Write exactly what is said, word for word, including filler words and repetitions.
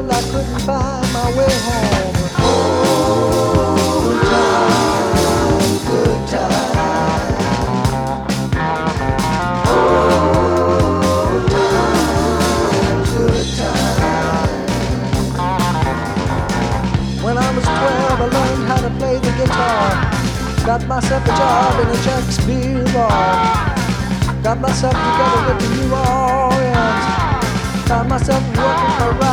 cold, I couldn't find my way home. Old times, good times. Old times, good times. When I was twelve, I learned how to play the guitar. Got myself a job in a Shakespeare bar. Got myself together with the New Orleans. Found myself working for